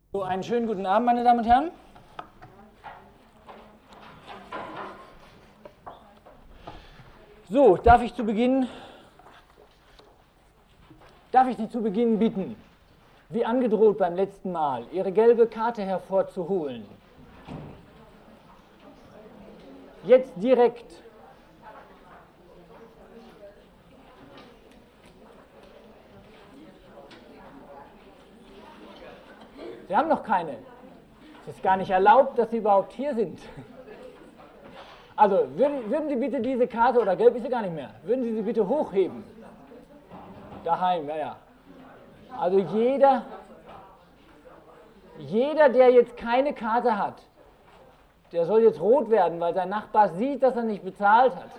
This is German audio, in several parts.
So, einen schönen guten Abend, meine Damen und Herren. So, darf ich Sie zu Beginn bitten, wie angedroht beim letzten Mal, Ihre gelbe Karte hervorzuholen. Jetzt direkt. Sie haben noch keine. Es ist gar nicht erlaubt, dass Sie überhaupt hier sind. Also, würden Sie bitte diese Karte, oder gelb ist sie gar nicht mehr, würden Sie sie bitte hochheben? Daheim, ja. Also jeder, der jetzt keine Karte hat, der soll jetzt rot werden, weil sein Nachbar sieht, dass er nicht bezahlt hat.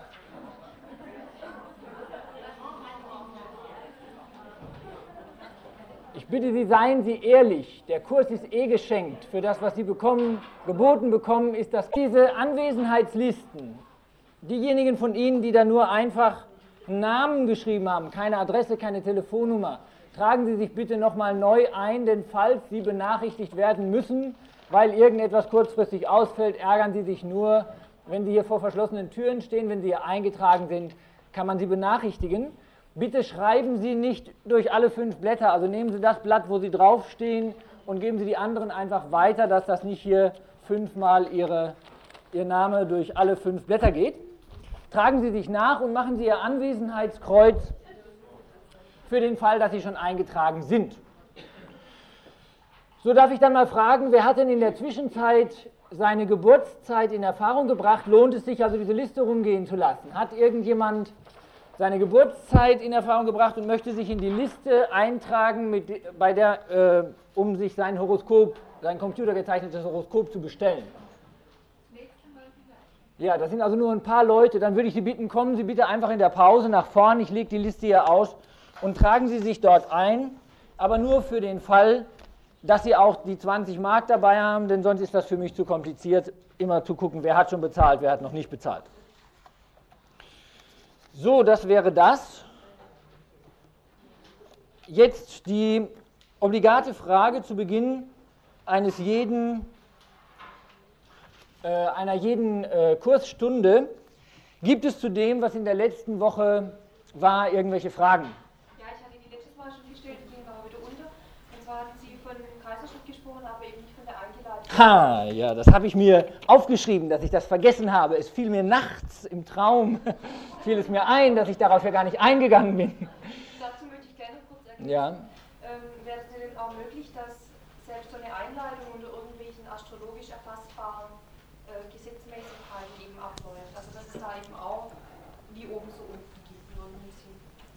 Ich bitte Sie, seien Sie ehrlich, der Kurs ist eh geschenkt. Für das, was Sie geboten bekommen, ist das diese Anwesenheitslisten. Diejenigen von Ihnen, die da nur einfach einen Namen geschrieben haben, keine Adresse, keine Telefonnummer, tragen Sie sich bitte nochmal neu ein, denn falls Sie benachrichtigt werden müssen, weil irgendetwas kurzfristig ausfällt, ärgern Sie sich nur, wenn Sie hier vor verschlossenen Türen stehen. Wenn Sie hier eingetragen sind, kann man Sie benachrichtigen. Bitte schreiben Sie nicht durch alle 5 Blätter, also nehmen Sie das Blatt, wo Sie draufstehen, und geben Sie die anderen einfach weiter, dass das nicht hier 5-mal Ihr Name durch alle 5 Blätter geht. Tragen Sie sich nach und machen Sie Ihr Anwesenheitskreuz für den Fall, dass Sie schon eingetragen sind. So, darf ich dann mal fragen, wer hat denn in der Zwischenzeit seine Geburtszeit in Erfahrung gebracht? Lohnt es sich also, diese Liste rumgehen zu lassen? Hat irgendjemand seine Geburtszeit in Erfahrung gebracht und möchte sich in die Liste eintragen, um sich sein Horoskop, sein computergezeichnetes Horoskop zu bestellen? Ja, das sind also nur ein paar Leute. Dann würde ich Sie bitten, kommen Sie bitte einfach in der Pause nach vorn. Ich lege die Liste hier aus und tragen Sie sich dort ein, aber nur für den Fall, dass Sie auch die 20 Mark dabei haben, denn sonst ist das für mich zu kompliziert, immer zu gucken, wer hat schon bezahlt, wer hat noch nicht bezahlt. So, das wäre das. Jetzt die obligate Frage zu Beginn einer jeden Kursstunde. Gibt es zu dem, was in der letzten Woche war, irgendwelche Fragen? Ja, ich hatte die letztes Mal schon gestellt, die gehen aber wieder unter. Und zwar hatten Sie von Kaiserschnitt gesprochen, aber eben nicht von der Eingeladenen. Ha, ja, das habe ich mir aufgeschrieben, dass ich das vergessen habe. Es fiel mir nachts im Traum, fiel es mir ein, dass ich darauf ja gar nicht eingegangen bin. Dazu möchte ich gerne kurz erklären. Ja. Wäre es denn auch möglich, dass selbst so eine Einleitung unter irgendwelchen astrologisch erfassbaren Gesetzmäßigkeiten eben abläuft? Also dass es da eben auch wie oben so unten gibt, nur ein bisschen.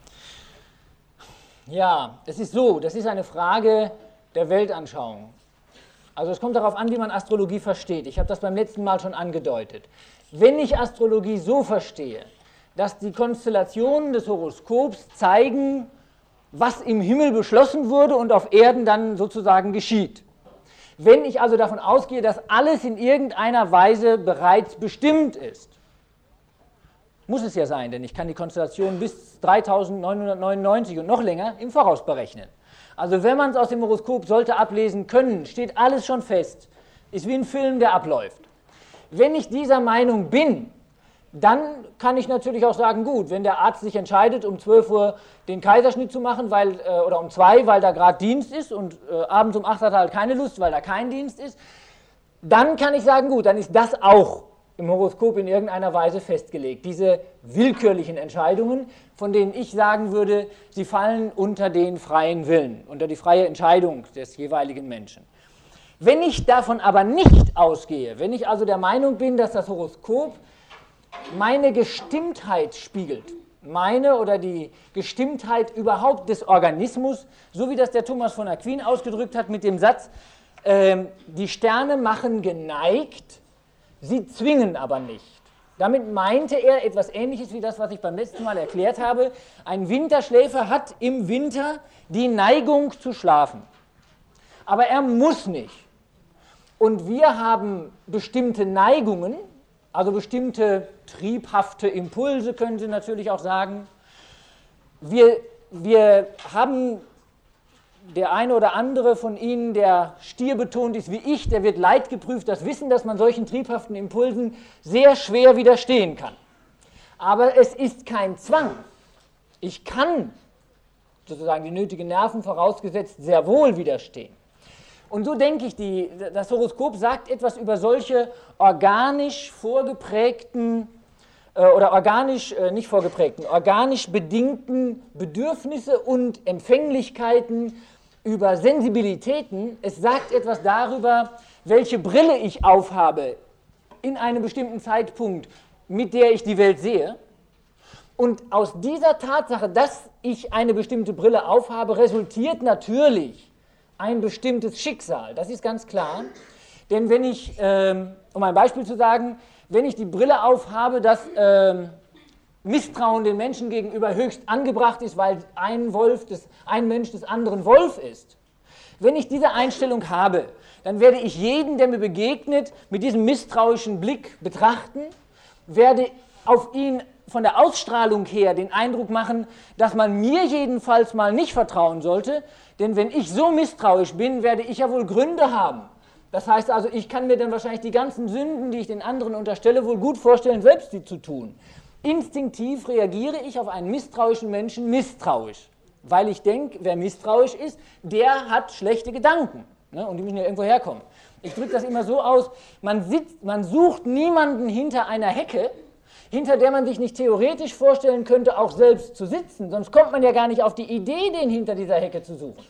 Ja, es ist so, das ist eine Frage der Weltanschauung. Also es kommt darauf an, wie man Astrologie versteht. Ich habe das beim letzten Mal schon angedeutet. Wenn ich Astrologie so verstehe, dass die Konstellationen des Horoskops zeigen, was im Himmel beschlossen wurde und auf Erden dann sozusagen geschieht. Wenn ich also davon ausgehe, dass alles in irgendeiner Weise bereits bestimmt ist, muss es ja sein, denn ich kann die Konstellation bis 3999 und noch länger im Voraus berechnen. Also wenn man es aus dem Horoskop sollte ablesen können, steht alles schon fest, ist wie ein Film, der abläuft. Wenn ich dieser Meinung bin, dann kann ich natürlich auch sagen, gut, wenn der Arzt sich entscheidet, um 12 Uhr den Kaiserschnitt zu machen, oder um 2, weil da gerade Dienst ist, und abends um 8 hat er halt keine Lust, weil da kein Dienst ist, dann kann ich sagen, gut, dann ist das auch im Horoskop in irgendeiner Weise festgelegt. Diese willkürlichen Entscheidungen, von denen ich sagen würde, sie fallen unter den freien Willen, unter die freie Entscheidung des jeweiligen Menschen. Wenn ich davon aber nicht ausgehe, wenn ich also der Meinung bin, dass das Horoskop meine Gestimmtheit spiegelt, meine oder die Gestimmtheit überhaupt des Organismus, so wie das der Thomas von Aquin ausgedrückt hat mit dem Satz, die Sterne machen geneigt, sie zwingen aber nicht. Damit meinte er etwas Ähnliches wie das, was ich beim letzten Mal erklärt habe. Ein Winterschläfer hat im Winter die Neigung zu schlafen, aber er muss nicht. Und wir haben bestimmte Neigungen, also bestimmte triebhafte Impulse, können Sie natürlich auch sagen. Wir haben der eine oder andere von Ihnen, der stierbetont ist wie ich, der wird leidgeprüft, das Wissen, dass man solchen triebhaften Impulsen sehr schwer widerstehen kann. Aber es ist kein Zwang. Ich kann sozusagen die nötigen Nerven vorausgesetzt sehr wohl widerstehen. Und so denke ich, das Horoskop sagt etwas über solche organisch vorgeprägten oder organisch nicht vorgeprägten, organisch bedingten Bedürfnisse und Empfänglichkeiten, über Sensibilitäten. Es sagt etwas darüber, welche Brille ich aufhabe in einem bestimmten Zeitpunkt, mit der ich die Welt sehe. Und aus dieser Tatsache, dass ich eine bestimmte Brille aufhabe, resultiert natürlich ein bestimmtes Schicksal. Das ist ganz klar. Denn wenn ich, um ein Beispiel zu sagen, wenn ich die Brille aufhabe, dass Misstrauen den Menschen gegenüber höchst angebracht ist, weil ein Mensch des anderen Wolf ist. Wenn ich diese Einstellung habe, dann werde ich jeden, der mir begegnet, mit diesem misstrauischen Blick betrachten, werde auf ihn von der Ausstrahlung her den Eindruck machen, dass man mir jedenfalls mal nicht vertrauen sollte, denn wenn ich so misstrauisch bin, werde ich ja wohl Gründe haben. Das heißt also, ich kann mir dann wahrscheinlich die ganzen Sünden, die ich den anderen unterstelle, wohl gut vorstellen, selbst die zu tun. Instinktiv reagiere ich auf einen misstrauischen Menschen misstrauisch, weil ich denke, wer misstrauisch ist, der hat schlechte Gedanken, ne? Und die müssen ja irgendwo herkommen. Ich drücke das immer so aus, man sucht niemanden hinter einer Hecke, hinter der man sich nicht theoretisch vorstellen könnte, auch selbst zu sitzen, sonst kommt man ja gar nicht auf die Idee, den hinter dieser Hecke zu suchen.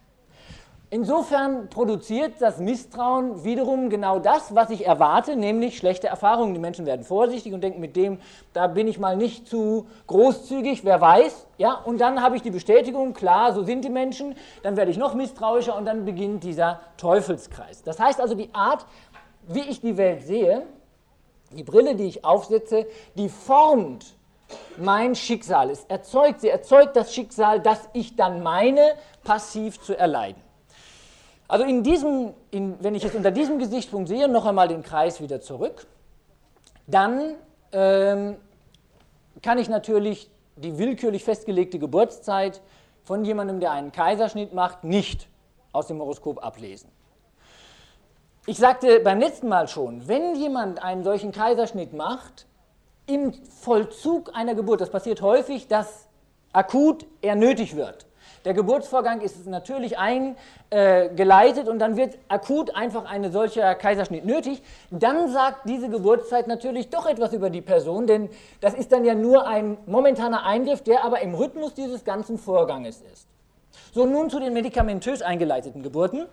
Insofern produziert das Misstrauen wiederum genau das, was ich erwarte, nämlich schlechte Erfahrungen. Die Menschen werden vorsichtig und denken, mit dem, da bin ich mal nicht zu großzügig, wer weiß. Ja? Und dann habe ich die Bestätigung, klar, so sind die Menschen, dann werde ich noch misstrauischer und dann beginnt dieser Teufelskreis. Das heißt also, die Art, wie ich die Welt sehe, die Brille, die ich aufsetze, die formt mein Schicksal. Sie erzeugt das Schicksal, das ich dann meine, passiv zu erleiden. Also wenn ich es unter diesem Gesichtspunkt sehe, noch einmal den Kreis wieder zurück, dann kann ich natürlich die willkürlich festgelegte Geburtszeit von jemandem, der einen Kaiserschnitt macht, nicht aus dem Horoskop ablesen. Ich sagte beim letzten Mal schon, wenn jemand einen solchen Kaiserschnitt macht, im Vollzug einer Geburt, das passiert häufig, dass akut er nötig wird. Der Geburtsvorgang ist natürlich eingeleitet und dann wird akut einfach ein solcher Kaiserschnitt nötig. Dann sagt diese Geburtszeit natürlich doch etwas über die Person, denn das ist dann ja nur ein momentaner Eingriff, der aber im Rhythmus dieses ganzen Vorganges ist. So, nun zu den medikamentös eingeleiteten Geburten.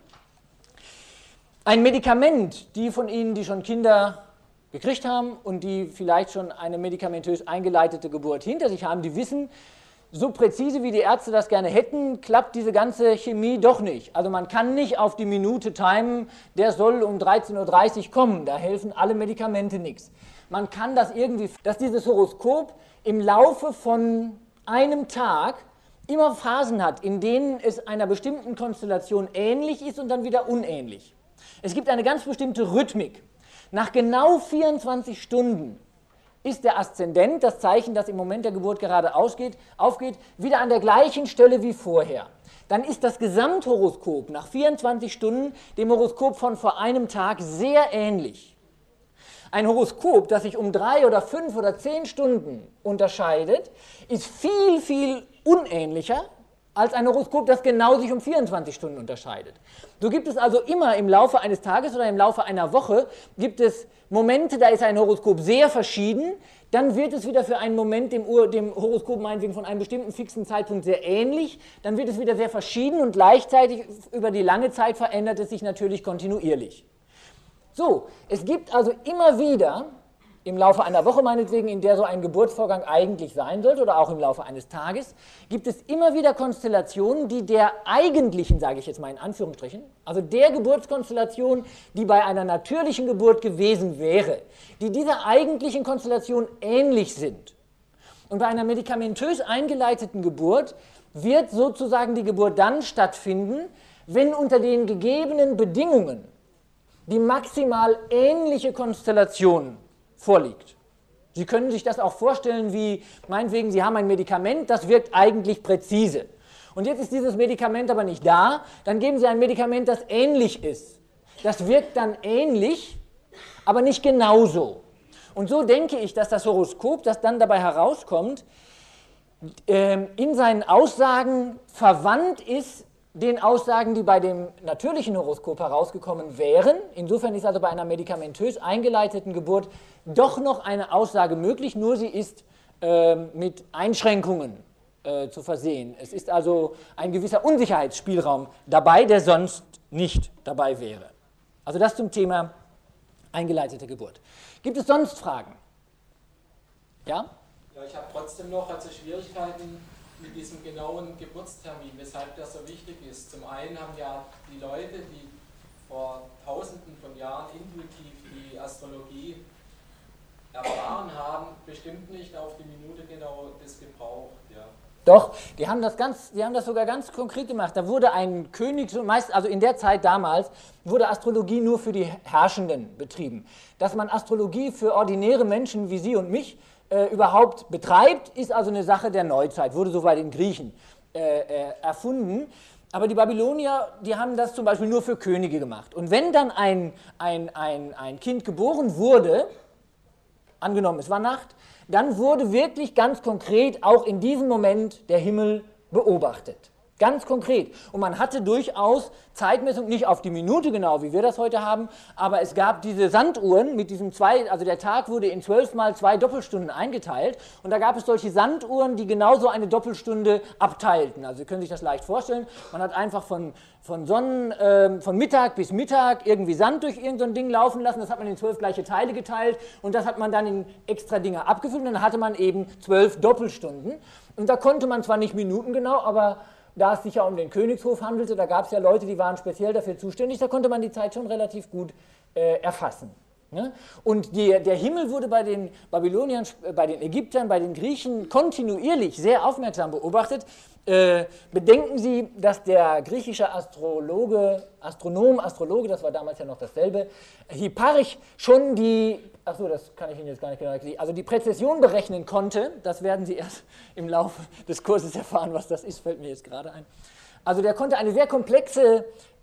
Ein Medikament, die von Ihnen, die schon Kinder gekriegt haben und die vielleicht schon eine medikamentös eingeleitete Geburt hinter sich haben, die wissen, so präzise wie die Ärzte das gerne hätten, klappt diese ganze Chemie doch nicht. Also man kann nicht auf die Minute timen, der soll um 13:30 Uhr kommen, da helfen alle Medikamente nichts. Man kann das irgendwie, dass dieses Horoskop im Laufe von einem Tag immer Phasen hat, in denen es einer bestimmten Konstellation ähnlich ist und dann wieder unähnlich. Es gibt eine ganz bestimmte Rhythmik. Nach genau 24 Stunden ist der Aszendent, das Zeichen, das im Moment der Geburt gerade aufgeht, wieder an der gleichen Stelle wie vorher. Dann ist das Gesamthoroskop nach 24 Stunden dem Horoskop von vor einem Tag sehr ähnlich. Ein Horoskop, das sich um 3 oder 5 oder 10 Stunden unterscheidet, ist viel, viel unähnlicher als ein Horoskop, das genau sich um 24 Stunden unterscheidet. So gibt es also immer im Laufe eines Tages oder im Laufe einer Woche gibt es Momente, da ist ein Horoskop sehr verschieden, dann wird es wieder für einen Moment dem Horoskop meinetwegen von einem bestimmten fixen Zeitpunkt sehr ähnlich, dann wird es wieder sehr verschieden und gleichzeitig über die lange Zeit verändert es sich natürlich kontinuierlich. So, es gibt also immer wieder im Laufe einer Woche meinetwegen, in der so ein Geburtsvorgang eigentlich sein sollte, oder auch im Laufe eines Tages, gibt es immer wieder Konstellationen, die der eigentlichen, sage ich jetzt mal in Anführungsstrichen, also der Geburtskonstellation, die bei einer natürlichen Geburt gewesen wäre, die dieser eigentlichen Konstellation ähnlich sind. Und bei einer medikamentös eingeleiteten Geburt wird sozusagen die Geburt dann stattfinden, wenn unter den gegebenen Bedingungen die maximal ähnliche Konstellation vorliegt. Sie können sich das auch vorstellen wie, meinetwegen, Sie haben ein Medikament, das wirkt eigentlich präzise. Und jetzt ist dieses Medikament aber nicht da, dann geben Sie ein Medikament, das ähnlich ist. Das wirkt dann ähnlich, aber nicht genauso. Und so denke ich, dass das Horoskop, das dann dabei herauskommt, in seinen Aussagen verwandt ist den Aussagen, die bei dem natürlichen Horoskop herausgekommen wären. Insofern ist also bei einer medikamentös eingeleiteten Geburt doch noch eine Aussage möglich, nur sie ist mit Einschränkungen zu versehen. Es ist also ein gewisser Unsicherheitsspielraum dabei, der sonst nicht dabei wäre. Also das zum Thema eingeleitete Geburt. Gibt es sonst Fragen? Ja? Ja, ich habe trotzdem noch Schwierigkeiten mit diesem genauen Geburtstermin, weshalb das so wichtig ist. Zum einen haben ja die Leute, die vor Tausenden von Jahren intuitiv die Astrologie erfahren haben, bestimmt nicht auf die Minute genau das gebraucht. Ja. Doch, die haben das sogar ganz konkret gemacht. Da wurde ein König, also in der Zeit damals, wurde Astrologie nur für die Herrschenden betrieben. Dass man Astrologie für ordinäre Menschen wie Sie und mich überhaupt betreibt, ist also eine Sache der Neuzeit, wurde so bei den Griechen erfunden. Aber die Babylonier, die haben das zum Beispiel nur für Könige gemacht. Und wenn dann ein Kind geboren wurde, angenommen es war Nacht, dann wurde wirklich ganz konkret auch in diesem Moment der Himmel beobachtet. Ganz konkret. Und man hatte durchaus Zeitmessung, nicht auf die Minute genau, wie wir das heute haben, aber es gab diese Sanduhren mit diesen also der Tag wurde in 12 mal 2 Doppelstunden eingeteilt und da gab es solche Sanduhren, die genauso eine Doppelstunde abteilten. Also Sie können sich das leicht vorstellen, man hat einfach von Mittag bis Mittag irgendwie Sand durch irgendein Ding laufen lassen, das hat man in 12 gleiche Teile geteilt und das hat man dann in extra Dinge abgefüllt und dann hatte man eben 12 Doppelstunden und da konnte man zwar nicht minutengenau, aber da es sich ja um den Königshof handelte, da gab es ja Leute, die waren speziell dafür zuständig, da konnte man die Zeit schon relativ gut erfassen. Ne? Und der Himmel wurde bei den Babyloniern, bei den Ägyptern, bei den Griechen kontinuierlich sehr aufmerksam beobachtet. Bedenken Sie, dass der griechische Astrologe, das war damals ja noch dasselbe, Hipparch schon das kann ich Ihnen jetzt gar nicht genau erklären, also die Präzession berechnen konnte, das werden Sie erst im Laufe des Kurses erfahren, was das ist, fällt mir jetzt gerade ein. Also der konnte eine sehr komplexe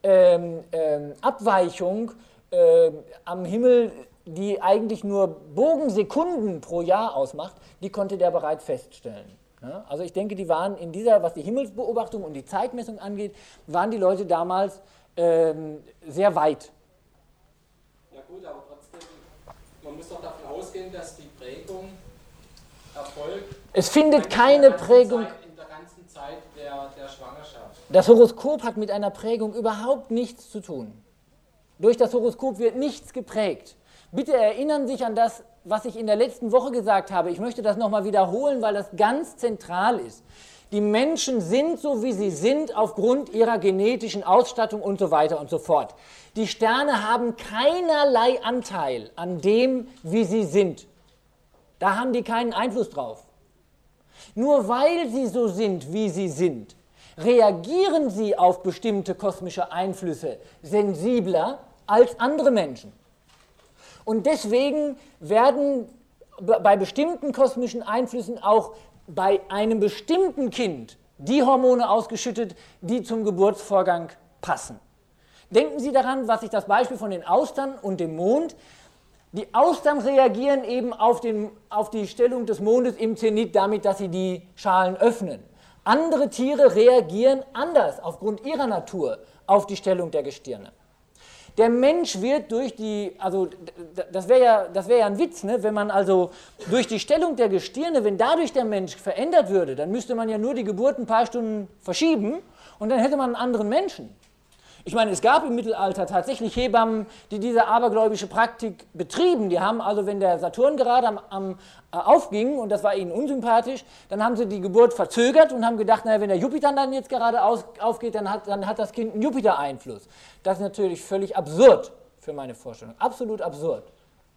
Abweichung am Himmel, die eigentlich nur Bogensekunden pro Jahr ausmacht, die konnte der bereits feststellen. Ja, also ich denke, die waren in dieser, was die Himmelsbeobachtung und die Zeitmessung angeht, waren die Leute damals sehr weit. Ja gut, aber trotzdem, man muss doch davon ausgehen, dass die Prägung erfolgt. Es findet keine Prägung. In der ganzen Zeit der Schwangerschaft. Das Horoskop hat mit einer Prägung überhaupt nichts zu tun. Durch das Horoskop wird nichts geprägt. Bitte erinnern Sie sich an das, was ich in der letzten Woche gesagt habe. Ich möchte das nochmal wiederholen, weil das ganz zentral ist. Die Menschen sind so, wie sie sind, aufgrund ihrer genetischen Ausstattung und so weiter und so fort. Die Sterne haben keinerlei Anteil an dem, wie sie sind. Da haben die keinen Einfluss drauf. Nur weil sie so sind, wie sie sind, reagieren sie auf bestimmte kosmische Einflüsse sensibler als andere Menschen. Und deswegen werden bei bestimmten kosmischen Einflüssen auch bei einem bestimmten Kind die Hormone ausgeschüttet, die zum Geburtsvorgang passen. Denken Sie daran, was ich das Beispiel von den Austern und dem Mond. Die Austern reagieren eben auf die Stellung des Mondes im Zenit damit, dass sie die Schalen öffnen. Andere Tiere reagieren anders aufgrund ihrer Natur auf die Stellung der Gestirne. Der Mensch wird durch das wäre ja ein Witz, ne? Wenn man also durch die Stellung der Gestirne, wenn dadurch der Mensch verändert würde, dann müsste man ja nur die Geburt ein paar Stunden verschieben und dann hätte man einen anderen Menschen. Ich meine, es gab im Mittelalter tatsächlich Hebammen, die diese abergläubische Praktik betrieben. Die haben also, wenn der Saturn gerade aufging und das war ihnen unsympathisch, dann haben sie die Geburt verzögert und haben gedacht, naja, wenn der Jupiter dann jetzt gerade aufgeht, dann hat das Kind einen Jupiter-Einfluss. Das ist natürlich völlig absurd für meine Vorstellung. Absolut absurd.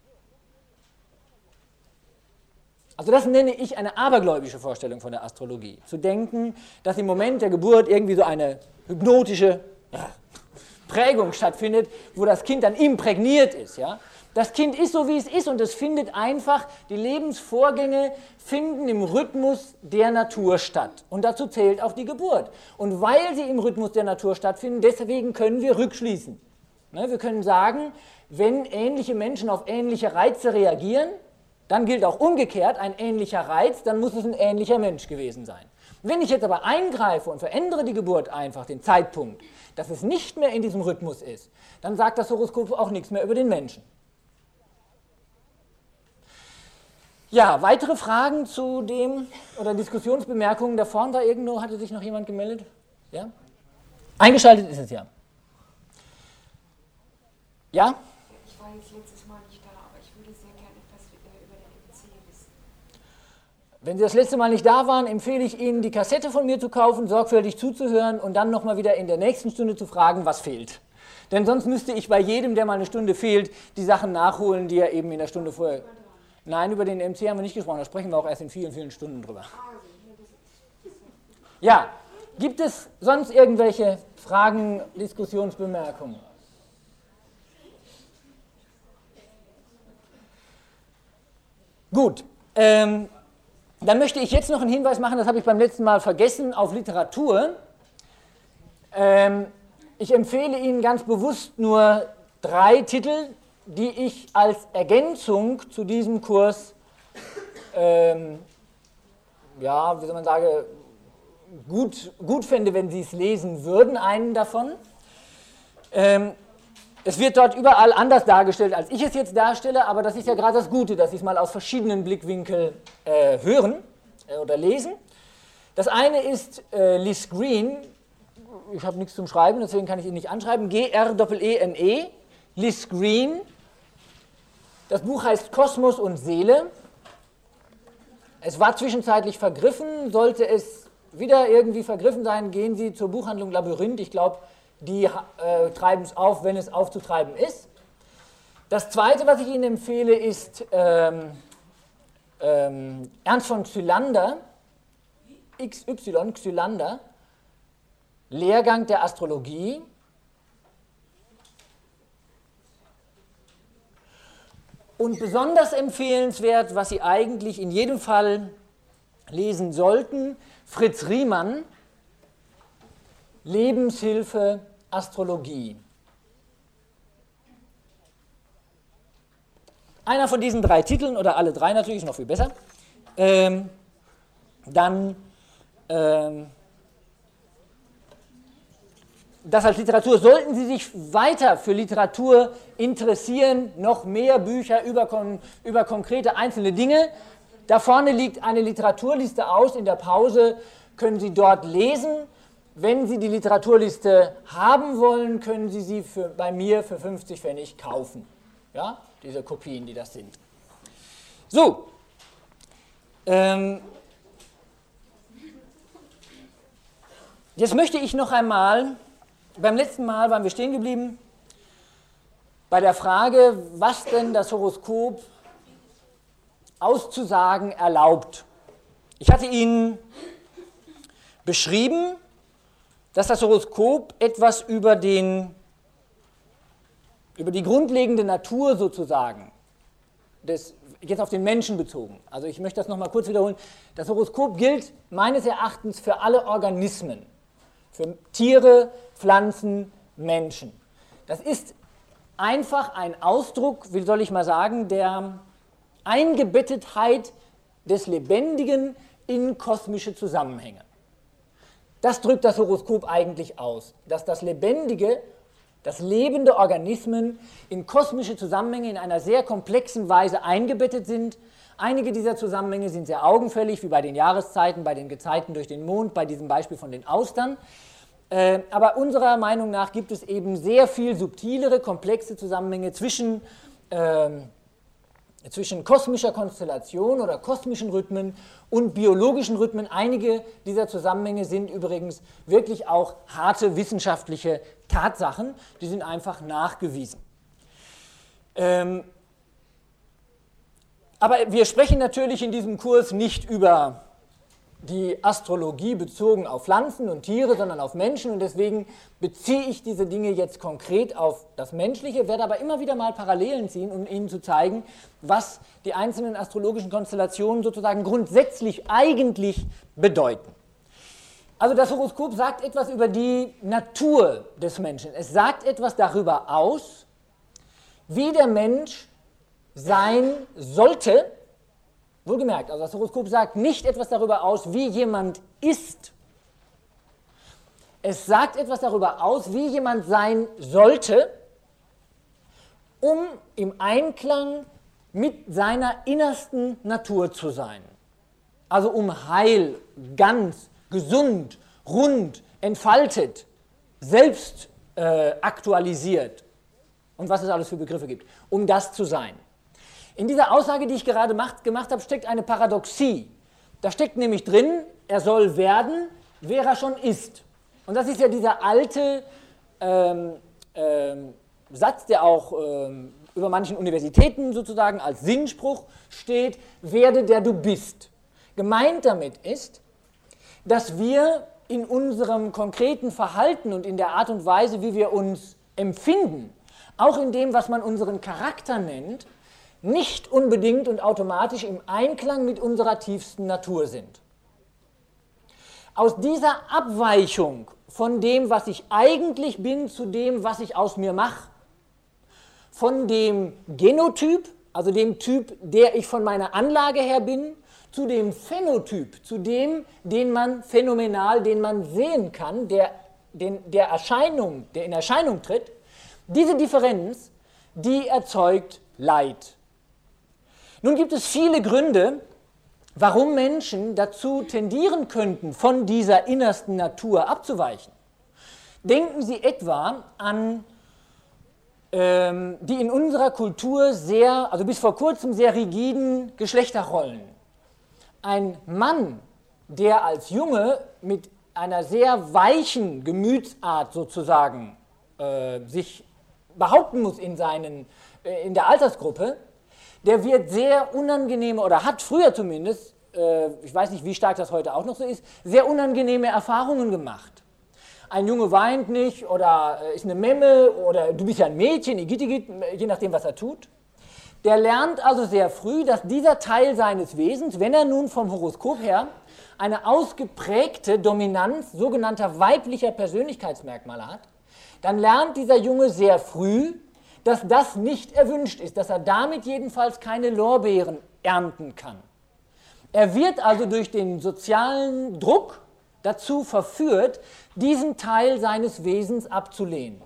Also das nenne ich eine abergläubische Vorstellung von der Astrologie. Zu denken, dass im Moment der Geburt irgendwie so eine hypnotische Prägung stattfindet, wo das Kind dann imprägniert ist. Ja? Das Kind ist so, wie es ist und es findet einfach, die Lebensvorgänge finden im Rhythmus der Natur statt. Und dazu zählt auch die Geburt. Und weil sie im Rhythmus der Natur stattfinden, deswegen können wir rückschließen. Wir können sagen, wenn ähnliche Menschen auf ähnliche Reize reagieren, dann gilt auch umgekehrt ein ähnlicher Reiz, dann muss es ein ähnlicher Mensch gewesen sein. Wenn ich jetzt aber eingreife und verändere die Geburt einfach, den Zeitpunkt, dass es nicht mehr in diesem Rhythmus ist, dann sagt das Horoskop auch nichts mehr über den Menschen. Ja, weitere Fragen zu dem oder Diskussionsbemerkungen da vorne? Da irgendwo hatte sich noch jemand gemeldet? Ja? Eingeschaltet ist es ja. Ja? Ich war jetzt letztes Mal nicht da, aber ich würde sehr gerne etwas über den MC wissen. Wenn Sie das letzte Mal nicht da waren, empfehle ich Ihnen, die Kassette von mir zu kaufen, sorgfältig zuzuhören und dann nochmal wieder in der nächsten Stunde zu fragen, was fehlt. Denn sonst müsste ich bei jedem, der mal eine Stunde fehlt, die Sachen nachholen, die er eben in der Stunde vorher... Nein, über den MC haben wir nicht gesprochen, da sprechen wir auch erst in vielen, vielen Stunden drüber. Ja, gibt es sonst irgendwelche Fragen, Diskussionsbemerkungen? Gut, dann möchte ich jetzt noch einen Hinweis machen, das habe ich beim letzten Mal vergessen, auf Literatur. Ich empfehle Ihnen ganz bewusst nur 3 Titel, die ich als Ergänzung zu diesem Kurs, ja, wie soll man sagen, gut fände, wenn Sie es lesen würden, einen davon. Es wird dort überall anders dargestellt, als ich es jetzt darstelle, aber das ist ja gerade das Gute, dass Sie es mal aus verschiedenen Blickwinkeln hören oder lesen. Das eine ist Liz Green, ich habe nichts zum Schreiben, deswegen kann ich ihn nicht anschreiben, G-R-E-E-N-E, Liz Green. Das Buch heißt Kosmos und Seele. Es war zwischenzeitlich vergriffen. Sollte es wieder irgendwie vergriffen sein, gehen Sie zur Buchhandlung Labyrinth. Ich glaube, die treiben es auf, wenn es aufzutreiben ist. Das Zweite, was ich Ihnen empfehle, ist Ernst von Xylander, XY, Xylander, Lehrgang der Astrologie. Und besonders empfehlenswert, was Sie eigentlich in jedem Fall lesen sollten, Fritz Riemann, Lebenshilfe, Astrologie. Einer von diesen 3 Titeln, oder alle 3 natürlich, ist noch viel besser. Das als Literatur, sollten Sie sich weiter für Literatur interessieren, noch mehr Bücher über konkrete einzelne Dinge. Da vorne liegt eine Literaturliste aus, in der Pause können Sie dort lesen. Wenn Sie die Literaturliste haben wollen, können Sie sie bei mir für 50 Pfennig kaufen. Ja, diese Kopien, die das sind. So. Jetzt möchte ich noch einmal... Beim letzten Mal waren wir stehen geblieben bei der Frage, was denn das Horoskop auszusagen erlaubt. Ich hatte Ihnen beschrieben, dass das Horoskop etwas über die grundlegende Natur sozusagen, jetzt auf den Menschen bezogen, also ich möchte das nochmal kurz wiederholen, das Horoskop gilt meines Erachtens für alle Organismen, für Tiere, Pflanzen, Menschen. Das ist einfach ein Ausdruck, wie soll ich mal sagen, der Eingebettetheit des Lebendigen in kosmische Zusammenhänge. Das drückt das Horoskop eigentlich aus, dass das Lebendige, dass lebende Organismen in kosmische Zusammenhänge in einer sehr komplexen Weise eingebettet sind. Einige dieser Zusammenhänge sind sehr augenfällig, wie bei den Jahreszeiten, bei den Gezeiten durch den Mond, bei diesem Beispiel von den Austern. Aber unserer Meinung nach gibt es eben sehr viel subtilere, komplexe Zusammenhänge zwischen kosmischer Konstellation oder kosmischen Rhythmen und biologischen Rhythmen. Einige dieser Zusammenhänge sind übrigens wirklich auch harte wissenschaftliche Tatsachen, die sind einfach nachgewiesen. Aber wir sprechen natürlich in diesem Kurs nicht über die Astrologie bezogen auf Pflanzen und Tiere, sondern auf Menschen und deswegen beziehe ich diese Dinge jetzt konkret auf das Menschliche, werde aber immer wieder mal Parallelen ziehen, um Ihnen zu zeigen, was die einzelnen astrologischen Konstellationen sozusagen grundsätzlich eigentlich bedeuten. Also das Horoskop sagt etwas über die Natur des Menschen. Es sagt etwas darüber aus, wie der Mensch sein sollte. Wohlgemerkt, also das Horoskop sagt nicht etwas darüber aus, wie jemand ist. Es sagt etwas darüber aus, wie jemand sein sollte, um im Einklang mit seiner innersten Natur zu sein. Also um heil, ganz, gesund, rund, entfaltet, selbst aktualisiert und was es alles für Begriffe gibt, um das zu sein. In dieser Aussage, die ich gerade gemacht habe, steckt eine Paradoxie. Da steckt nämlich drin, er soll werden, wer er schon ist. Und das ist ja dieser alte Satz, der auch über manchen Universitäten sozusagen als Sinnspruch steht, werde der du bist. Gemeint damit ist, dass wir in unserem konkreten Verhalten und in der Art und Weise, wie wir uns empfinden, auch in dem, was man unseren Charakter nennt, nicht unbedingt und automatisch im Einklang mit unserer tiefsten Natur sind. Aus dieser Abweichung von dem, was ich eigentlich bin, zu dem, was ich aus mir mache, von dem Genotyp, also dem Typ, der ich von meiner Anlage her bin, zu dem Phänotyp, zu dem, den man phänomenal, den man sehen kann, der in Erscheinung tritt, diese Differenz, die erzeugt Leid. Nun gibt es viele Gründe, warum Menschen dazu tendieren könnten, von dieser innersten Natur abzuweichen. Denken Sie etwa an die in unserer Kultur also bis vor kurzem sehr rigiden Geschlechterrollen. Ein Mann, der als Junge mit einer sehr weichen Gemütsart sozusagen sich behaupten muss in der Altersgruppe, der wird sehr unangenehme, oder hat früher zumindest, ich weiß nicht, wie stark das heute auch noch so ist, sehr unangenehme Erfahrungen gemacht. Ein Junge weint nicht oder ist eine Memme oder du bist ja ein Mädchen, je nachdem, was er tut. Der lernt also sehr früh, dass dieser Teil seines Wesens, wenn er nun vom Horoskop her eine ausgeprägte Dominanz sogenannter weiblicher Persönlichkeitsmerkmale hat, dann lernt dieser Junge sehr früh, dass das nicht erwünscht ist, dass er damit jedenfalls keine Lorbeeren ernten kann. Er wird also durch den sozialen Druck dazu verführt, diesen Teil seines Wesens abzulehnen.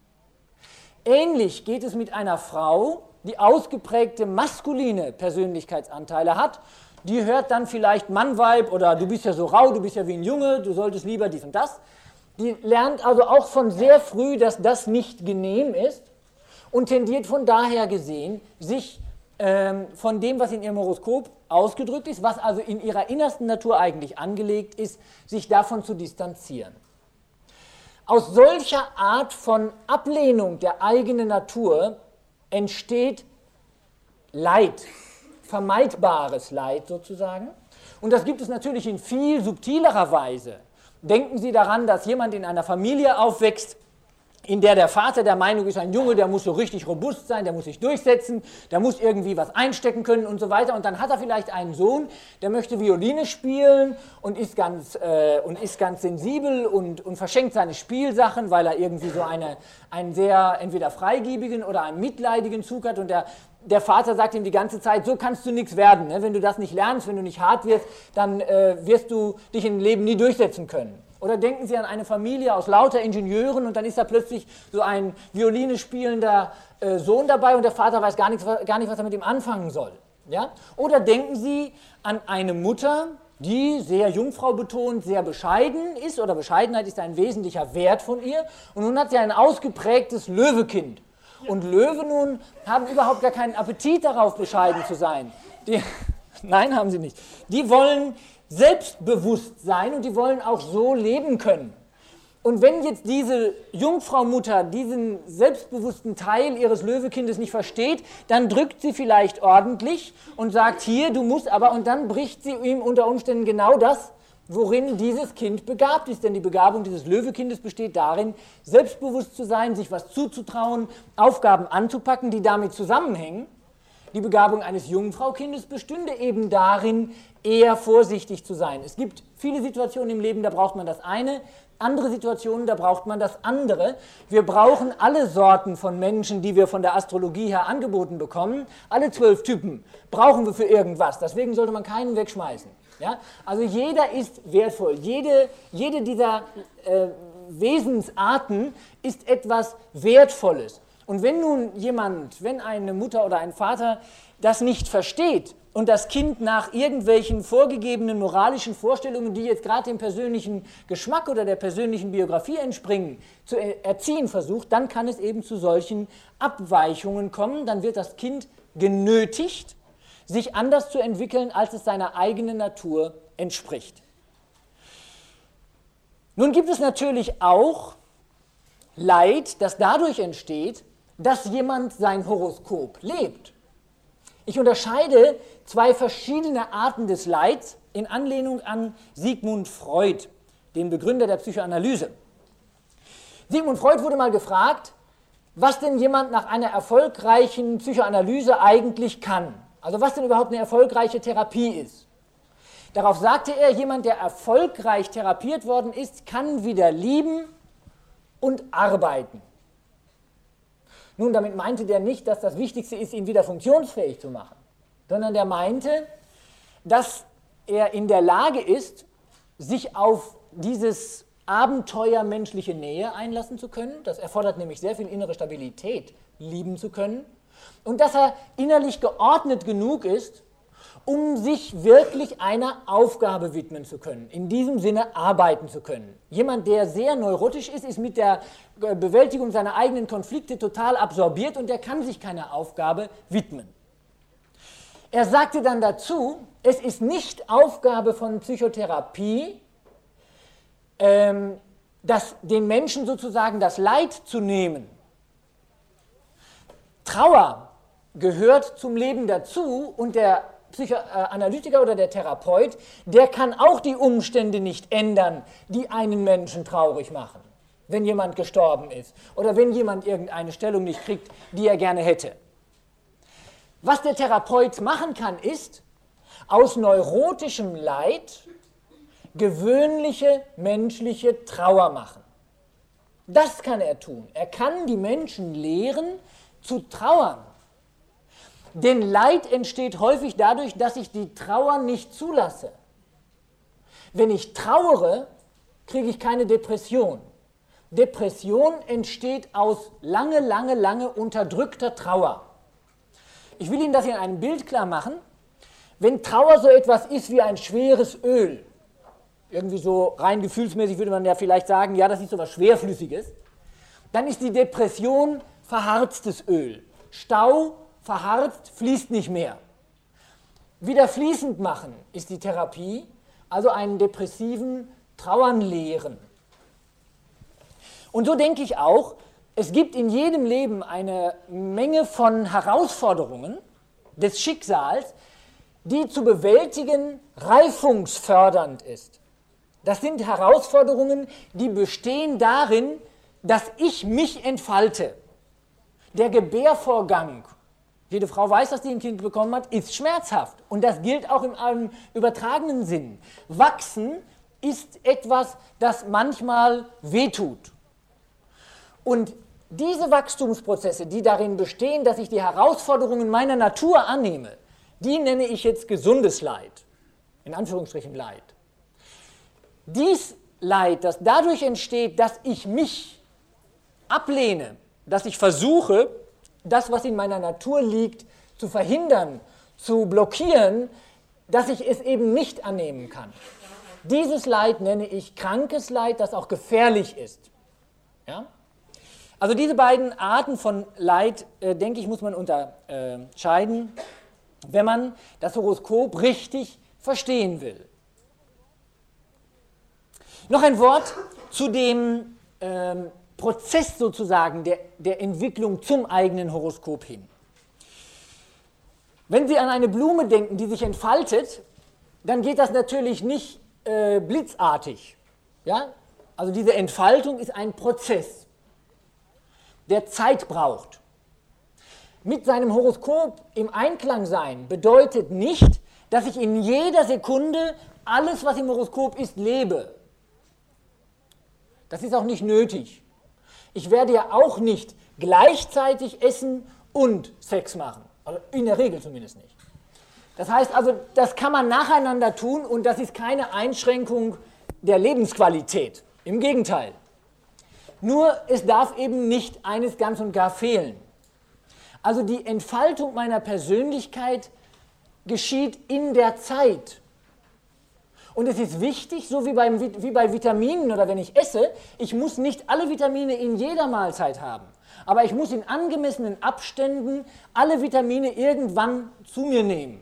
Ähnlich geht es mit einer Frau, die ausgeprägte maskuline Persönlichkeitsanteile hat. Die hört dann vielleicht Mann-Weib oder du bist ja so rau, du bist ja wie ein Junge, du solltest lieber dies und das. Die lernt also auch von sehr früh, dass das nicht genehm ist und tendiert von daher gesehen, sich von dem, was in ihrem Horoskop ausgedrückt ist, was also in ihrer innersten Natur eigentlich angelegt ist, sich davon zu distanzieren. Aus solcher Art von Ablehnung der eigenen Natur entsteht Leid, vermeidbares Leid sozusagen. Und das gibt es natürlich in viel subtilerer Weise. Denken Sie daran, dass jemand in einer Familie aufwächst, in der der Vater der Meinung ist, ein Junge, der muss so richtig robust sein, der muss sich durchsetzen, der muss irgendwie was einstecken können und so weiter. Und dann hat er vielleicht einen Sohn, der möchte Violine spielen und ist ganz sensibel und verschenkt seine Spielsachen, weil er irgendwie so einen sehr entweder freigiebigen oder einen mitleidigen Zug hat. Und der Vater sagt ihm die ganze Zeit, so kannst du nichts werden. Ne? Wenn du das nicht lernst, wenn du nicht hart wirst, dann wirst du dich im Leben nie durchsetzen können. Oder denken Sie an eine Familie aus lauter Ingenieuren und dann ist da plötzlich so ein Violine spielender Sohn dabei und der Vater weiß gar nicht, was er mit ihm anfangen soll. Ja? Oder denken Sie an eine Mutter, die sehr jungfraubetont, sehr bescheiden ist, oder Bescheidenheit ist ein wesentlicher Wert von ihr, und nun hat sie ein ausgeprägtes Löwekind. Und Löwen nun haben überhaupt gar keinen Appetit darauf, bescheiden zu sein. Nein, haben sie nicht. Die wollen selbstbewusst sein und die wollen auch so leben können. Und wenn jetzt diese Jungfraumutter diesen selbstbewussten Teil ihres Löwekindes nicht versteht, dann drückt sie vielleicht ordentlich und sagt, hier, du musst aber, und dann bricht sie ihm unter Umständen genau das, worin dieses Kind begabt ist. Denn die Begabung dieses Löwekindes besteht darin, selbstbewusst zu sein, sich was zuzutrauen, Aufgaben anzupacken, die damit zusammenhängen. Die Begabung eines Jungfraukindes bestünde eben darin, eher vorsichtig zu sein. Es gibt viele Situationen im Leben, da braucht man das eine, andere Situationen, da braucht man das andere. Wir brauchen alle Sorten von Menschen, die wir von der Astrologie her angeboten bekommen. Alle 12 Typen brauchen wir für irgendwas. Deswegen sollte man keinen wegschmeißen. Ja? Also jeder ist wertvoll. Jede dieser Wesensarten ist etwas Wertvolles. Und wenn nun wenn eine Mutter oder ein Vater das nicht versteht und das Kind nach irgendwelchen vorgegebenen moralischen Vorstellungen, die jetzt gerade dem persönlichen Geschmack oder der persönlichen Biografie entspringen, zu erziehen versucht, dann kann es eben zu solchen Abweichungen kommen. Dann wird das Kind genötigt, sich anders zu entwickeln, als es seiner eigenen Natur entspricht. Nun gibt es natürlich auch Leid, das dadurch entsteht, dass jemand sein Horoskop lebt. Ich unterscheide zwei verschiedene Arten des Leids in Anlehnung an Sigmund Freud, den Begründer der Psychoanalyse. Sigmund Freud wurde mal gefragt, was denn jemand nach einer erfolgreichen Psychoanalyse eigentlich kann. Also was denn überhaupt eine erfolgreiche Therapie ist. Darauf sagte er, jemand, der erfolgreich therapiert worden ist, kann wieder lieben und arbeiten. Nun, damit meinte der nicht, dass das Wichtigste ist, ihn wieder funktionsfähig zu machen, sondern der meinte, dass er in der Lage ist, sich auf dieses Abenteuer menschliche Nähe einlassen zu können. Das erfordert nämlich sehr viel innere Stabilität, lieben zu können. Und dass er innerlich geordnet genug ist, um sich wirklich einer Aufgabe widmen zu können, in diesem Sinne arbeiten zu können. Jemand, der sehr neurotisch ist, ist mit der Bewältigung seiner eigenen Konflikte total absorbiert und der kann sich keiner Aufgabe widmen. Er sagte dann dazu, es ist nicht Aufgabe von Psychotherapie, den Menschen sozusagen das Leid zu nehmen. Trauer gehört zum Leben dazu und der Psychoanalytiker oder der Therapeut, der kann auch die Umstände nicht ändern, die einen Menschen traurig machen, wenn jemand gestorben ist oder wenn jemand irgendeine Stellung nicht kriegt, die er gerne hätte. Was der Therapeut machen kann, ist, aus neurotischem Leid gewöhnliche menschliche Trauer machen. Das kann er tun. Er kann die Menschen lehren, zu trauern. Denn Leid entsteht häufig dadurch, dass ich die Trauer nicht zulasse. Wenn ich trauere, kriege ich keine Depression. Depression entsteht aus lange unterdrückter Trauer. Ich will Ihnen das in einem Bild klar machen. Wenn Trauer so etwas ist wie ein schweres Öl, irgendwie so rein gefühlsmäßig würde man ja vielleicht sagen, ja, das ist so etwas Schwerflüssiges, dann ist die Depression verharztes Öl. Stau, verharzt, fließt nicht mehr. Wieder fließend machen ist die Therapie, also einen depressiven Trauern lehren. Und so denke ich auch, es gibt in jedem Leben eine Menge von Herausforderungen des Schicksals, die zu bewältigen reifungsfördernd ist. Das sind Herausforderungen, die bestehen darin, dass ich mich entfalte. Der Gebärvorgang, jede Frau weiß, dass sie ein Kind bekommen hat, ist schmerzhaft. Und das gilt auch im übertragenen Sinn. Wachsen ist etwas, das manchmal wehtut. Und diese Wachstumsprozesse, die darin bestehen, dass ich die Herausforderungen meiner Natur annehme, die nenne ich jetzt gesundes Leid, in Anführungsstrichen Leid. Dies Leid, das dadurch entsteht, dass ich mich ablehne, dass ich versuche, das, was in meiner Natur liegt, zu verhindern, zu blockieren, dass ich es eben nicht annehmen kann. Dieses Leid nenne ich krankes Leid, das auch gefährlich ist. Ja? Also diese beiden Arten von Leid, denke ich, muss man unterscheiden, wenn man das Horoskop richtig verstehen will. Noch ein Wort zu dem Prozess sozusagen der Entwicklung zum eigenen Horoskop hin. Wenn Sie an eine Blume denken, die sich entfaltet, dann geht das natürlich nicht blitzartig. Ja? Also diese Entfaltung ist ein Prozess, der Zeit braucht. Mit seinem Horoskop im Einklang sein bedeutet nicht, dass ich in jeder Sekunde alles, was im Horoskop ist, lebe. Das ist auch nicht nötig. Ich werde ja auch nicht gleichzeitig essen und Sex machen. Also in der Regel zumindest nicht. Das heißt also, das kann man nacheinander tun und das ist keine Einschränkung der Lebensqualität. Im Gegenteil. Nur es darf eben nicht eines ganz und gar fehlen. Also die Entfaltung meiner Persönlichkeit geschieht in der Zeit. Und es ist wichtig, so wie bei Vitaminen oder wenn ich esse, ich muss nicht alle Vitamine in jeder Mahlzeit haben. Aber ich muss in angemessenen Abständen alle Vitamine irgendwann zu mir nehmen.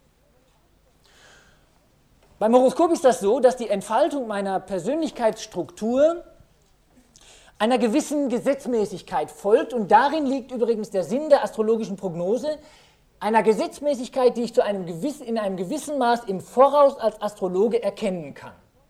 Beim Horoskop ist das so, dass die Entfaltung meiner Persönlichkeitsstruktur einer gewissen Gesetzmäßigkeit folgt und darin liegt übrigens der Sinn der astrologischen Prognose, einer Gesetzmäßigkeit, die ich in einem gewissen Maß im Voraus als Astrologe erkennen kann.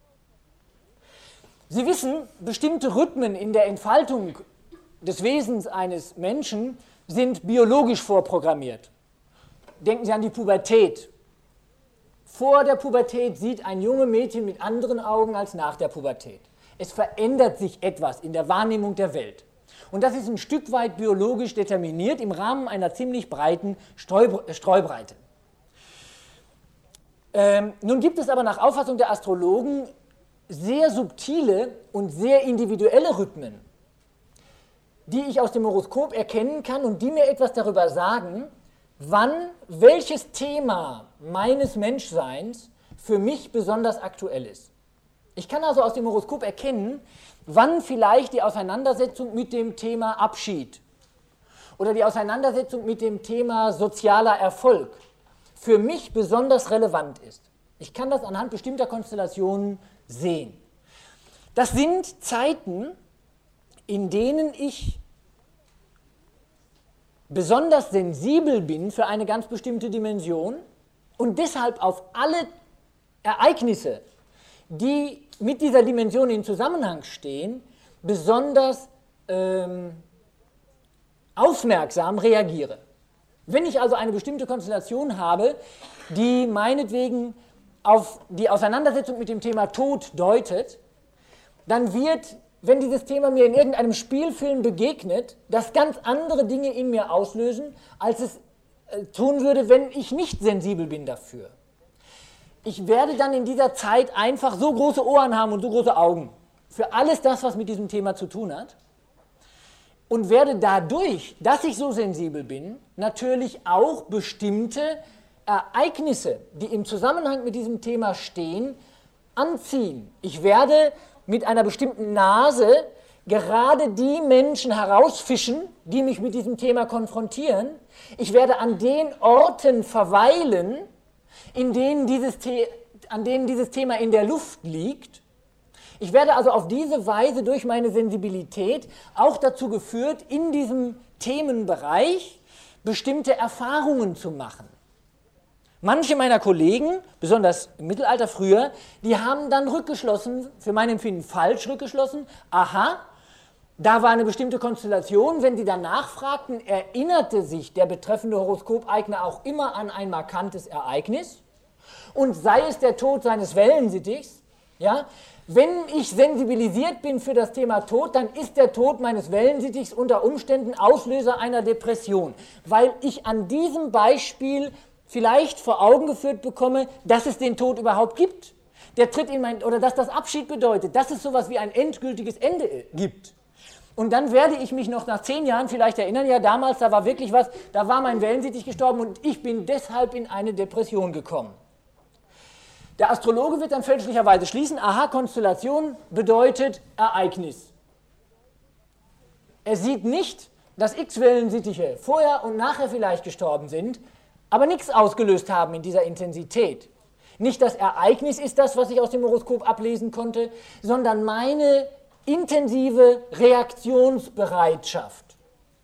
Sie wissen, bestimmte Rhythmen in der Entfaltung des Wesens eines Menschen sind biologisch vorprogrammiert. Denken Sie an die Pubertät. Vor der Pubertät sieht ein junges Mädchen mit anderen Augen als nach der Pubertät. Es verändert sich etwas in der Wahrnehmung der Welt. Und das ist ein Stück weit biologisch determiniert im Rahmen einer ziemlich breiten Streubreite. Nun gibt es aber nach Auffassung der Astrologen sehr subtile und sehr individuelle Rhythmen, die ich aus dem Horoskop erkennen kann und die mir etwas darüber sagen, wann welches Thema meines Menschseins für mich besonders aktuell ist. Ich kann also aus dem Horoskop erkennen, wann vielleicht die Auseinandersetzung mit dem Thema Abschied oder die Auseinandersetzung mit dem Thema sozialer Erfolg für mich besonders relevant ist. Ich kann das anhand bestimmter Konstellationen sehen. Das sind Zeiten, in denen ich besonders sensibel bin für eine ganz bestimmte Dimension und deshalb auf alle Ereignisse, die mit dieser Dimension in Zusammenhang stehen, besonders aufmerksam reagiere. Wenn ich also eine bestimmte Konstellation habe, die meinetwegen auf die Auseinandersetzung mit dem Thema Tod deutet, dann wird, wenn dieses Thema mir in irgendeinem Spielfilm begegnet, das ganz andere Dinge in mir auslösen, als es tun würde, wenn ich nicht sensibel bin dafür. Ich werde dann in dieser Zeit einfach so große Ohren haben und so große Augen für alles das, was mit diesem Thema zu tun hat und werde dadurch, dass ich so sensibel bin, natürlich auch bestimmte Ereignisse, die im Zusammenhang mit diesem Thema stehen, anziehen. Ich werde mit einer bestimmten Nase gerade die Menschen herausfischen, die mich mit diesem Thema konfrontieren. Ich werde an den Orten verweilen, an denen dieses Thema in der Luft liegt. Ich werde also auf diese Weise durch meine Sensibilität auch dazu geführt, in diesem Themenbereich bestimmte Erfahrungen zu machen. Manche meiner Kollegen, besonders im Mittelalter früher, die haben dann rückgeschlossen, für mein Empfinden falsch rückgeschlossen, aha, da war eine bestimmte Konstellation, wenn sie danach fragten, erinnerte sich der betreffende Horoskopeigner auch immer an ein markantes Ereignis und sei es der Tod seines Wellensittichs, ja, wenn ich sensibilisiert bin für das Thema Tod, dann ist der Tod meines Wellensittichs unter Umständen Auslöser einer Depression, weil ich an diesem Beispiel vielleicht vor Augen geführt bekomme, dass es den Tod überhaupt gibt, oder dass das Abschied bedeutet, dass es sowas wie ein endgültiges Ende gibt. Und dann werde ich mich noch nach 10 Jahren vielleicht erinnern, ja damals, da war wirklich was, da war mein Wellensittich gestorben und ich bin deshalb in eine Depression gekommen. Der Astrologe wird dann fälschlicherweise schließen, aha, Konstellation bedeutet Ereignis. Er sieht nicht, dass x Wellensittiche vorher und nachher vielleicht gestorben sind, aber nichts ausgelöst haben in dieser Intensität. Nicht das Ereignis ist das, was ich aus dem Horoskop ablesen konnte, sondern meine intensive Reaktionsbereitschaft.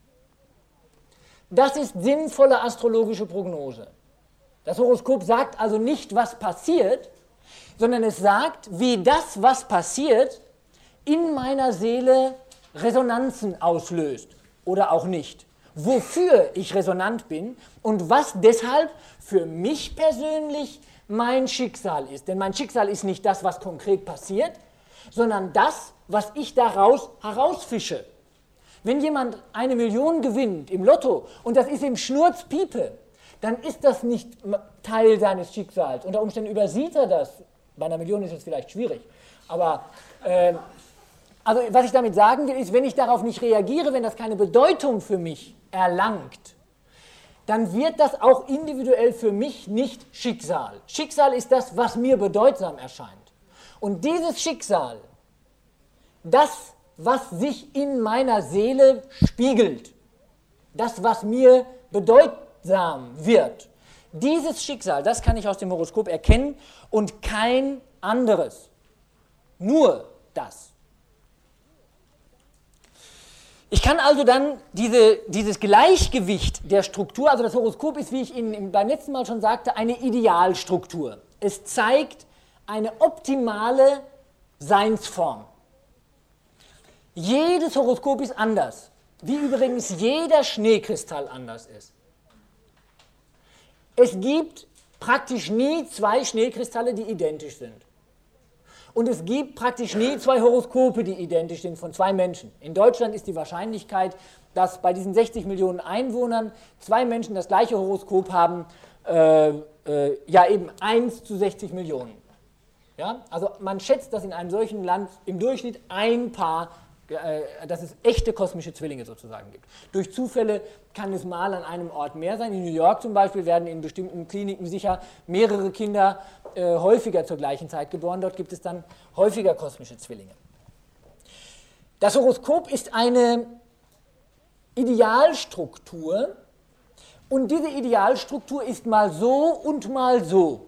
Das ist sinnvolle astrologische Prognose. Das Horoskop sagt also nicht, was passiert, sondern es sagt, wie das, was passiert, in meiner Seele Resonanzen auslöst oder auch nicht. Wofür ich resonant bin und was deshalb für mich persönlich mein Schicksal ist. Denn mein Schicksal ist nicht das, was konkret passiert, sondern das, was ich daraus herausfische. Wenn jemand 1 Million gewinnt im Lotto und das ist ihm Schnurzpiepe, dann ist das nicht Teil seines Schicksals. Unter Umständen übersieht er das. Bei 1 Million ist es vielleicht schwierig. Aber also was ich damit sagen will, ist, wenn ich darauf nicht reagiere, wenn das keine Bedeutung für mich erlangt, dann wird das auch individuell für mich nicht Schicksal. Schicksal ist das, was mir bedeutsam erscheint. Und dieses Schicksal, das, was sich in meiner Seele spiegelt, das, was mir bedeutsam wird, dieses Schicksal, das kann ich aus dem Horoskop erkennen und kein anderes. Nur das. Ich kann also dann dieses Gleichgewicht der Struktur, also das Horoskop ist, wie ich Ihnen beim letzten Mal schon sagte, eine Idealstruktur. Es zeigt eine optimale Seinsform. Jedes Horoskop ist anders, wie übrigens jeder Schneekristall anders ist. Es gibt praktisch nie 2 Schneekristalle, die identisch sind. Und es gibt praktisch nie 2 Horoskope, die identisch sind von 2 Menschen. In Deutschland ist die Wahrscheinlichkeit, dass bei diesen 60 Millionen Einwohnern 2 Menschen das gleiche Horoskop haben, ja eben 1 zu 60 Millionen. Ja? Also man schätzt, dass in einem solchen Land im Durchschnitt ein Paar, dass es echte kosmische Zwillinge sozusagen gibt. Durch Zufälle kann es mal an einem Ort mehr sein. In New York zum Beispiel werden in bestimmten Kliniken sicher mehrere Kinder häufiger zur gleichen Zeit geboren. Dort gibt es dann häufiger kosmische Zwillinge. Das Horoskop ist eine Idealstruktur und diese Idealstruktur ist mal so und mal so.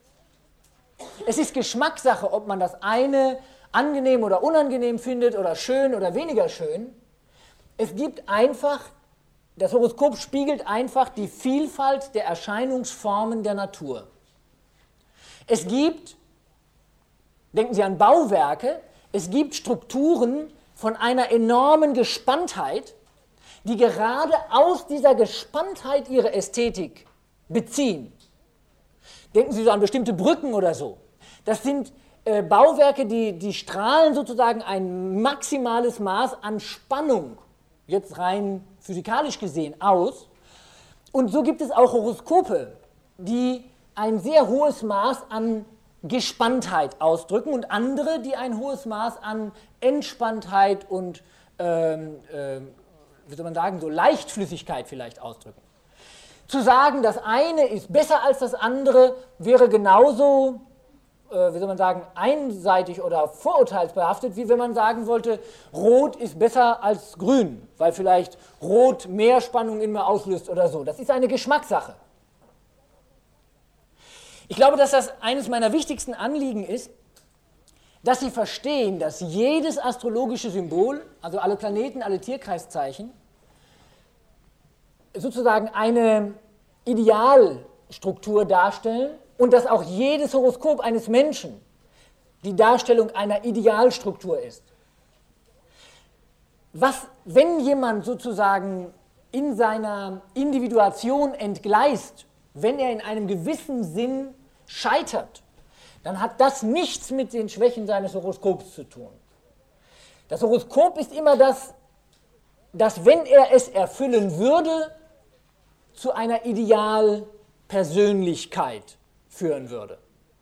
Es ist Geschmackssache, ob man das eine angenehm oder unangenehm findet oder schön oder weniger schön. Es gibt einfach, das Horoskop spiegelt einfach die Vielfalt der Erscheinungsformen der Natur. Es gibt, denken Sie an Bauwerke, es gibt Strukturen von einer enormen Gespanntheit, die gerade aus dieser Gespanntheit ihre Ästhetik beziehen. Denken Sie so an bestimmte Brücken oder so. Das sind Bauwerke, die strahlen sozusagen ein maximales Maß an Spannung, jetzt rein physikalisch gesehen, aus. Und so gibt es auch Horoskope, die ein sehr hohes Maß an Gespanntheit ausdrücken und andere, die ein hohes Maß an Entspanntheit und, wie soll man sagen, so Leichtflüssigkeit vielleicht ausdrücken. Zu sagen, das eine ist besser als das andere, wäre genauso, wie soll man sagen, einseitig oder vorurteilsbehaftet, wie wenn man sagen wollte, Rot ist besser als Grün, weil vielleicht Rot mehr Spannung in mir auslöst oder so. Das ist eine Geschmackssache. Ich glaube, dass das eines meiner wichtigsten Anliegen ist, dass Sie verstehen, dass jedes astrologische Symbol, also alle Planeten, alle Tierkreiszeichen, sozusagen eine Idealstruktur darstellen und dass auch jedes Horoskop eines Menschen die Darstellung einer Idealstruktur ist. Wenn jemand sozusagen in seiner Individuation entgleist, wenn er in einem gewissen Sinn scheitert, dann hat das nichts mit den Schwächen seines Horoskops zu tun. Das Horoskop ist immer das, wenn er es erfüllen würde, zu einer Idealpersönlichkeit führen würde.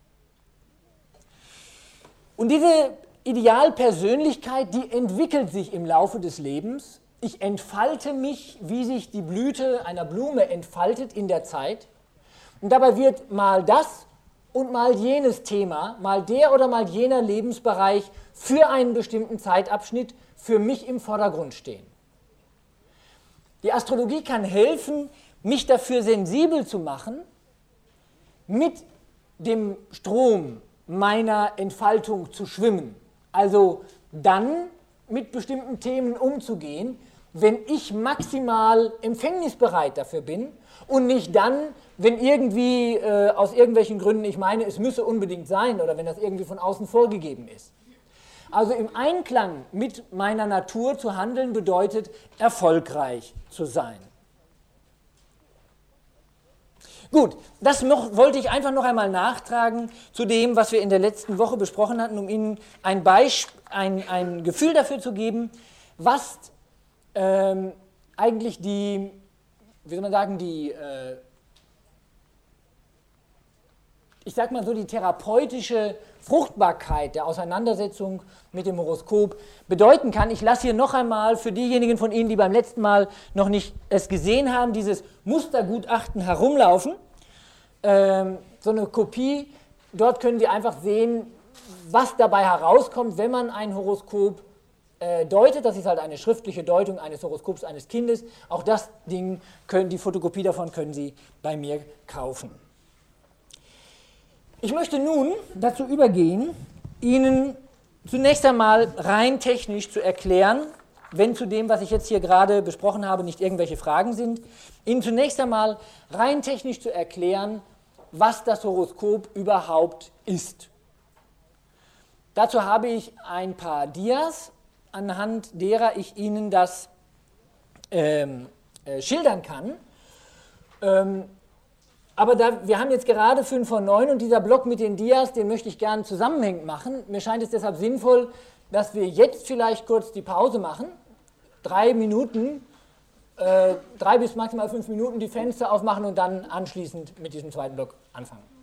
Und diese Idealpersönlichkeit, die entwickelt sich im Laufe des Lebens. Ich entfalte mich, wie sich die Blüte einer Blume entfaltet in der Zeit. Und dabei wird mal das und mal jenes Thema, mal der oder mal jener Lebensbereich für einen bestimmten Zeitabschnitt für mich im Vordergrund stehen. Die Astrologie kann helfen, mich dafür sensibel zu machen, mit dem Strom meiner Entfaltung zu schwimmen. Also dann mit bestimmten Themen umzugehen, wenn ich maximal empfängnisbereit dafür bin und nicht dann, wenn irgendwie aus irgendwelchen Gründen ich meine, es müsse unbedingt sein oder wenn das irgendwie von außen vorgegeben ist. Also im Einklang mit meiner Natur zu handeln bedeutet, erfolgreich zu sein. Gut, das wollte ich einfach noch einmal nachtragen zu dem, was wir in der letzten Woche besprochen hatten, um Ihnen ein Gefühl dafür zu geben, was eigentlich die, wie soll man sagen, ich sag mal so, die therapeutische Fruchtbarkeit der Auseinandersetzung mit dem Horoskop bedeuten kann. Ich lasse hier noch einmal für diejenigen von Ihnen, die beim letzten Mal noch nicht es gesehen haben, dieses Mustergutachten herumlaufen. So eine Kopie, dort können Sie einfach sehen, was dabei herauskommt, wenn man ein Horoskop deutet. Das ist halt eine schriftliche Deutung eines Horoskops eines Kindes. Auch das Ding, die Fotokopie davon können Sie bei mir kaufen. Ich möchte nun dazu übergehen, Ihnen zunächst einmal rein technisch zu erklären, wenn zu dem, was ich jetzt hier gerade besprochen habe, nicht irgendwelche Fragen sind, Ihnen zunächst einmal rein technisch zu erklären, was das Horoskop überhaupt ist. Dazu habe ich ein paar Dias, anhand derer ich Ihnen das schildern kann. Aber wir haben jetzt gerade 5 vor 9 und dieser Block mit den Dias, den möchte ich gerne zusammenhängend machen. Mir scheint es deshalb sinnvoll, dass wir jetzt vielleicht kurz die Pause machen, 3 Minuten, 3 bis maximal 5 Minuten die Fenster aufmachen und dann anschließend mit diesem zweiten Block anfangen.